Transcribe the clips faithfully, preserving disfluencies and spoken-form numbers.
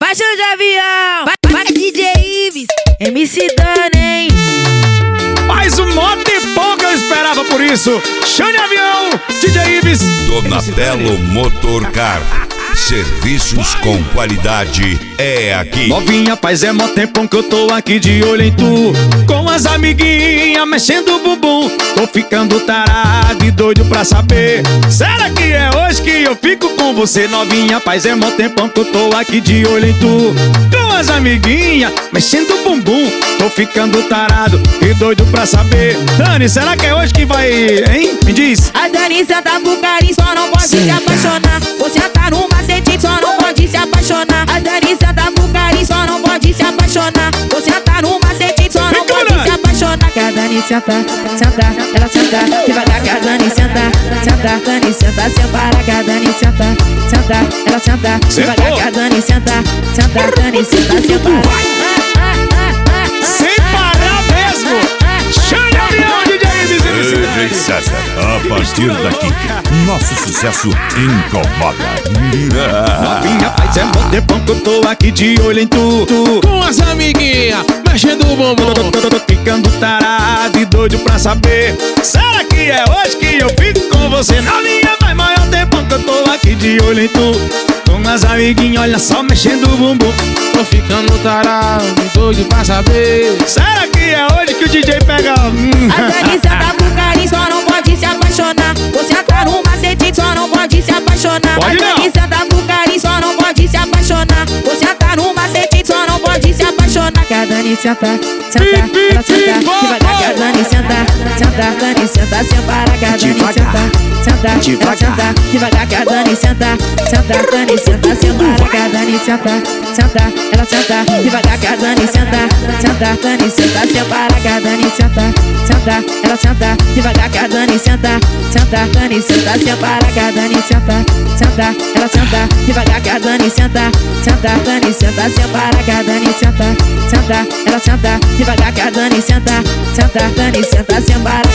Baixa de avião, vai, vai D J Ives, M C Dana, hein? Mais um moto e pouco eu esperava por isso. Chame avião, D J Ives. Donatello Motorcar. Serviços com qualidade é aqui. Novinha, faz é mó tempão que eu tô aqui de olho em tu. Com as amiguinhas mexendo o bumbum. Tô ficando tarado e doido pra saber. Será que é hoje que eu fico com você? Novinha, faz é mó tempão que eu tô aqui de olho em tu. Com as amiguinhas mexendo o bumbum. Tô ficando tarado e doido pra saber. Dani, será que é hoje que vai, hein? Me diz. A Dani senta pro carinho, só não pode se apaixonar. Você tá no macete, só não pode se apaixonar. A Dani senta pro carinho, só não pode se apaixonar. Você tá no macete, só não pode se apaixonar. Que a Dani senta, senta, ela senta devagar. Que a Dani senta, senta, Dani senta, separa. Que a Dani senta, senta, ela senta devagar. Que a Dani senta, senta, Dani senta, separa. Sem parar mesmo. Chame a avião, D J Ives. D J César, a partir daqui, nosso sucesso incomoda. Novinha, faz é mó tempão que eu tô aqui de olho em tu, tu. Com as amiguinhas, mexendo o bumbum. Tô, tô, tô, tô ficando tarado e doido pra saber. Será que é hoje que eu fico com você? Novinha, faz maior tempão que eu tô aqui de olho em tu. Com as amiguinhas, olha só, mexendo o bumbum. Tô ficando tarado e doido pra saber. Será que é hoje que o D J pega? Hum. A Dani senta pro carinho, só não pode se apaixonar. Você tá no macete, só não pode se apaixonar. Pode a Dani senta pro carinho, só não pode se apaixonar. Você tá no macete, só não pode se apaixonar. Que a Dani senta, senta, ela senta devagar. Que a Dani senta, senta, Dani senta, separa. Que a Dani senta, senta, ela senta devagar. Que a Dani senta, senta, Dani senta, separa. Que a Dani senta, senta, ela senta devagar. Que a Dani senta, senta, Dani senta, separa. Que a Dani senta, senta, ela senta devagar. Que a Dani senta, senta, Dani senta, separa. Que a Dani senta, senta, ela senta devagar. Que a Dani senta, senta, Dani senta, separa. Que a Dani senta, senta, ela senta devagar. Que a Dani senta, senta, Dani senta, separa.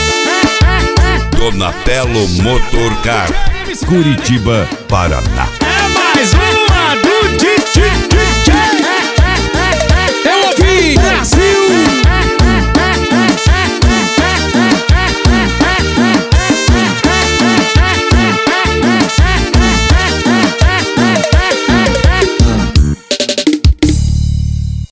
Donatello Motorcar, Curitiba, Paraná. É mais uma do D J. Eu ouvi, Brasil.